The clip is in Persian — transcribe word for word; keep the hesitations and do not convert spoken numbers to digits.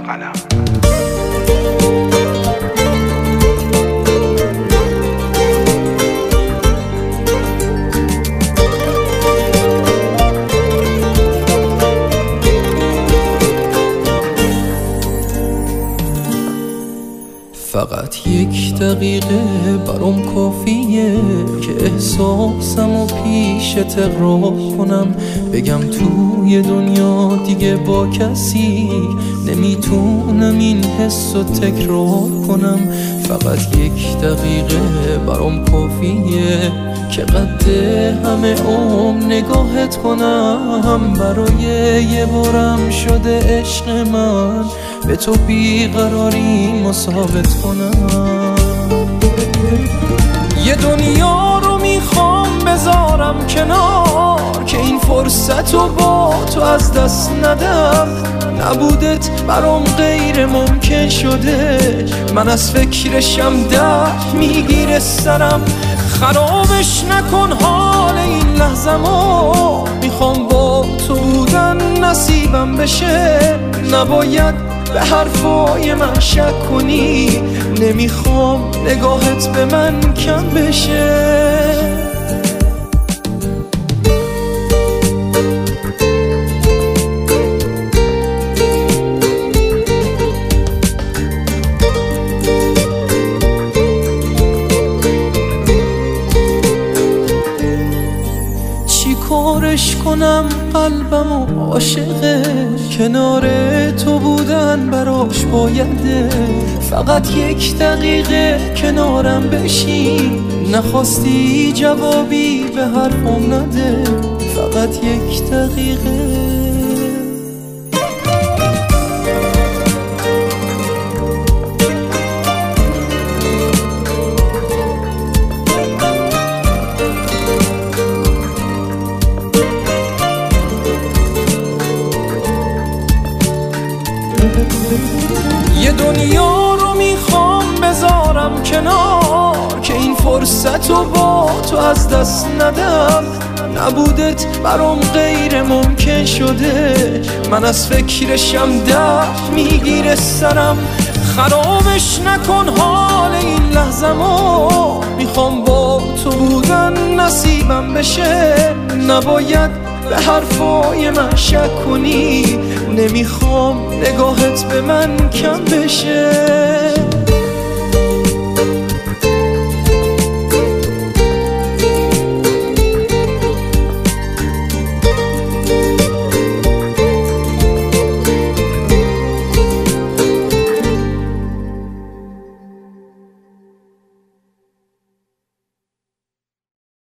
قلم. فقط یک دقیقه برام کافیه که احساسمو پیشت اقرار کنم، بگم توی دنیا دیگه با کسی نمیتونم این حسو تکرار کنم. فقط یک دقیقه برام کافیه که قد همه عمر نگاهت کنم، برای یه بارم شده عشق من به تو بیقراری ثابت کنم. یه دنیا رو میخوام بذارم کنار که این فرصت رو با تو از دست ندم، نبودت برام غیر ممکن شده، من از فکرشم درد میگیره سرم. خرابش نکن حال این لحظه‌مو، میخوام با تو بودن نصیبم بشه، نباید به حرفای من شک کنی، نمیخوام نگاهت به من کم بشه. کارش کنم قلبم و عاشقه، کنار تو بودن براش بایده. فقط یک دقیقه کنارم بشی، نخواستی جوابی به حرفم نده، فقط یک دقیقه. یه دنیا رو میخوام بذارم کنار که این فرصت رو با تو از دست ندم، نبودت برام غیر ممکن شده، من از فکرشم درد میگیره سرم. خرابش نکن حال این لحظه‌مو، میخوام با تو بودن نصیبم بشه، نباید به حرفای من شک کنی، نمیخوام نگاهت به من کم بشه.